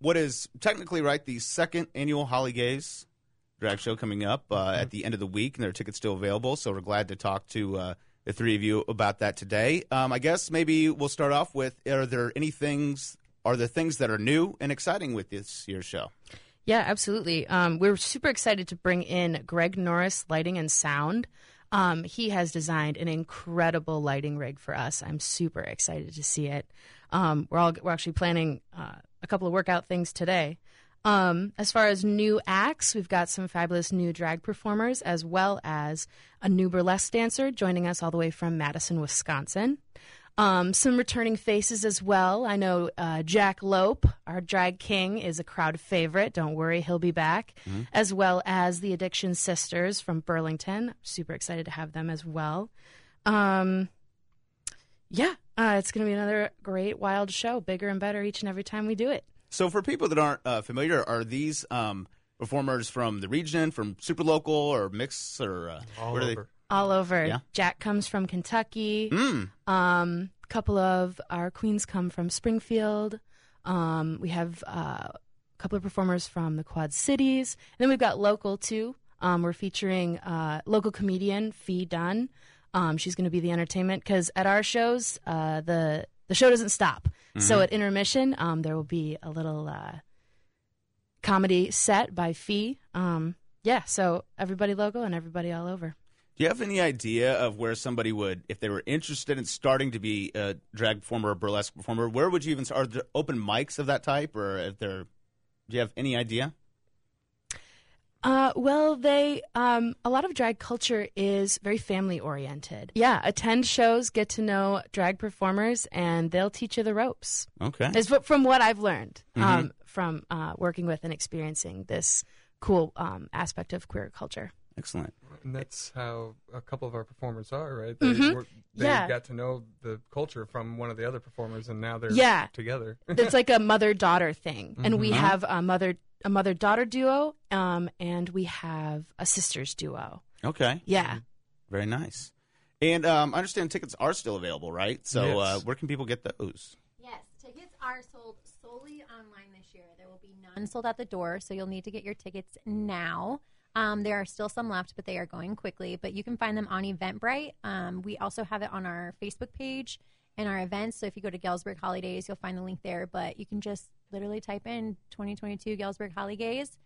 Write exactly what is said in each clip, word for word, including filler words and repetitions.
what is technically, right, the second annual Holly Gaze drag show coming up uh, mm-hmm. at the end of the week, and there are tickets still available, so we're glad to talk to uh, the three of you about that today. Um, I guess maybe we'll start off with, are there any things, are there things that are new and exciting with this year's show? Yeah, absolutely. Um, we're super excited to bring in Greg Norris Lighting and Sound. Um, he has designed an incredible lighting rig for us. I'm super excited to see it. Um, we're all we're actually planning uh, a couple of workout things today. Um, as far as new acts, we've got some fabulous new drag performers, as well as a new burlesque dancer joining us all the way from Madison, Wisconsin. Um, some returning faces as well. I know uh, Jack Lope, our drag king, is a crowd favorite. Don't worry, he'll be back. Mm-hmm. As well as the Addiction Sisters from Burlington. Super excited to have them as well. Um, yeah, uh, it's going to be another great, wild show. Bigger and better each and every time we do it. So for people that aren't uh, familiar, are these um, performers from the region, from super local, or mix, or uh, all where over? Do they... All over. Yeah. Jack comes from Kentucky. Mm. Um, a couple of our queens come from Springfield. Um, we have uh, a couple of performers from the Quad Cities. And then we've got local, too. Um, we're featuring uh, local comedian Fee Dunn. Um, she's going to be the entertainment because at our shows, uh, the the show doesn't stop. Mm-hmm. So at intermission, um, there will be a little uh, comedy set by Fee. Um, yeah, so everybody local and everybody all over. Do you have any idea of where somebody would, if they were interested in starting to be a drag performer or burlesque performer, where would you even start? Are there open mics of that type, or if there, do you have any idea? Uh, well, they um, a lot of drag culture is very family oriented. Yeah, attend shows, get to know drag performers, and they'll teach you the ropes. Okay, is from what I've learned mm-hmm. um, from uh, working with and experiencing this cool um, aspect of queer culture. Excellent. And that's how a couple of our performers are, right? They, mm-hmm. were, they yeah. got to know the culture from one of the other performers, and now they're yeah. together. It's like a mother-daughter thing. Mm-hmm. And we have a mother a mother-daughter duo, um, and we have a sisters duo. Okay. Yeah. Very nice. And um, I understand tickets are still available, right? So yes. uh, where can people get those? Yes, tickets are sold solely online this year. There will be none sold at the door, so you'll need to get your tickets now. Um, there are still some left, but they are going quickly. But you can find them on Eventbrite. Um, we also have it on our Facebook page and our events. So if you go to Galesburg Holidays, you'll find the link there. But you can just literally type in twenty twenty-two Galesburg Holidays,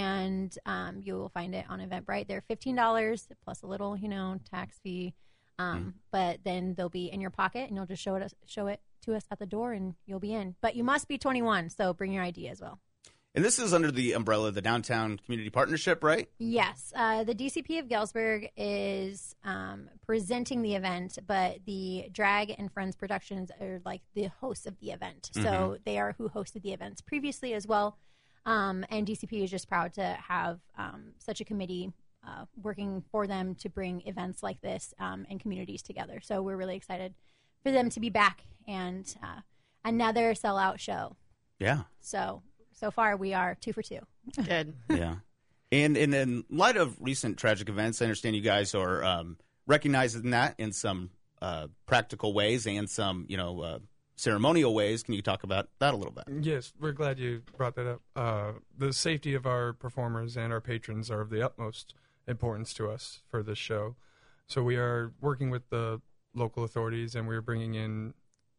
and um, you will find it on Eventbrite. They're fifteen dollars plus a little, you know, tax fee. Um, mm. But then they'll be in your pocket, and you'll just show it show it to us at the door, and you'll be in. But you must be twenty-one, so bring your I D as well. And this is under the umbrella of the Downtown Community Partnership, right? Yes. Uh, the D C P of Galesburg is um, presenting the event, but the Drag and Friends Productions are like the hosts of the event. Mm-hmm. So they are who hosted the events previously as well. Um, and D C P is just proud to have um, such a committee uh, working for them to bring events like this um, and communities together. So we're really excited for them to be back and uh, another sellout show. Yeah. So... So far, we are two for two. Good. Yeah. And, and in light of recent tragic events, I understand you guys are um, recognizing that in some uh, practical ways and some, you know, uh, ceremonial ways. Can you talk about that a little bit? Yes, we're glad you brought that up. Uh, the safety of our performers and our patrons are of the utmost importance to us for this show. So we are working with the local authorities, and we're bringing in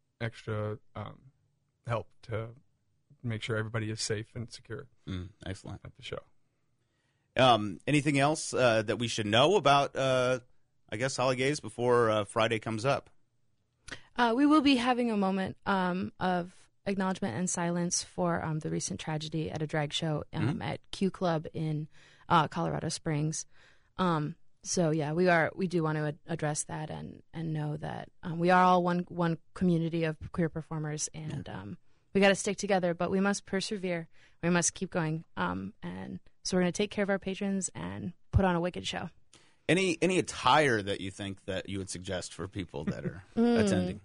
extra um, help to make sure everybody is safe and secure. Mm, excellent. At the show. Um, anything else uh, that we should know about, uh, I guess, Holly Gaze before uh, Friday comes up? Uh, we will be having a moment um, of acknowledgement and silence for um, the recent tragedy at a drag show um, mm-hmm. at Q Club in uh, Colorado Springs. Um, so yeah, we are we do want to ad- address that and and know that um, we are all one one community of queer performers, and yeah. um, we got to stick together, but we must persevere. We must keep going. Um, and so we're going to take care of our patrons and put on a wicked show. Any any attire that you think that you would suggest for people that are mm. attending?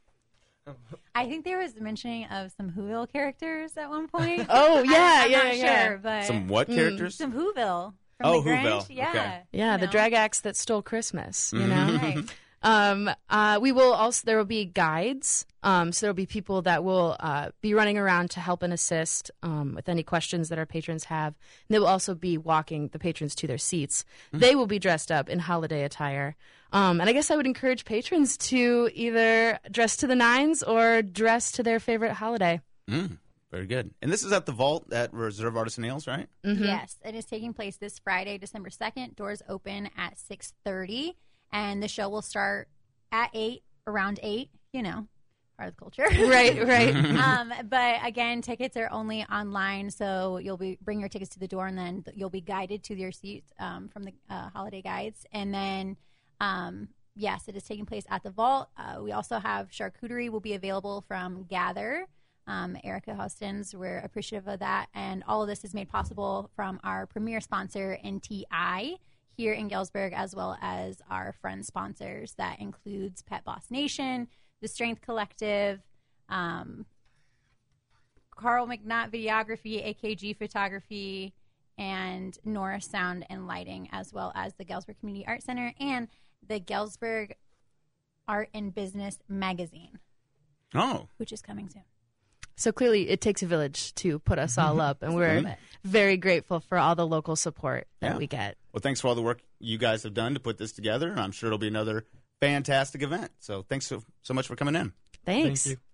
I think there was mentioning of some Whoville characters at one point. Oh, yeah, I'm yeah, not yeah. sure, but Some what characters? some Whoville. From Oh, the Grinch. Whoville. Yeah. Okay. Yeah, You the know. drag acts that stole Christmas, you Mhm. know? Right. Um, uh, we will also, there will be guides. Um, so there will be people that will uh, be running around to help and assist um, with any questions that our patrons have. And they will also be walking the patrons to their seats. Mm-hmm. They will be dressed up in holiday attire. Um, and I guess I would encourage patrons to either dress to the nines or dress to their favorite holiday. Mm, very good. And this is at the Vault at Reserve Artisan Ales, right? Mm-hmm. Yes, it is taking place this Friday, December second. Doors open at six thirty. And the show will start at eight, around eight, you know, part of the culture. Right, right. um, but again, tickets are only online, so you'll be bring your tickets to the door, and then you'll be guided to your seat um, from the uh, holiday guides. And then, um, yes, it is taking place at the Vault. Uh, we also have charcuterie will be available from Gather. Um, Erica Hostens, we're appreciative of that. And all of this is made possible from our premier sponsor, N T I, here in Galesburg, as well as our friend sponsors. That includes Pet Boss Nation, The Strength Collective, um, Carl McNutt Videography, A K G Photography, and Norris Sound and Lighting, as well as the Galesburg Community Art Center and the Galesburg Art and Business Magazine. Oh. Which is coming soon. So clearly it takes a village to put us all up, and we're very grateful for all the local support that yeah. we get. Well, thanks for all the work you guys have done to put this together. I'm sure it'll be another fantastic event. So thanks so, so much for coming in. Thanks. Thank you.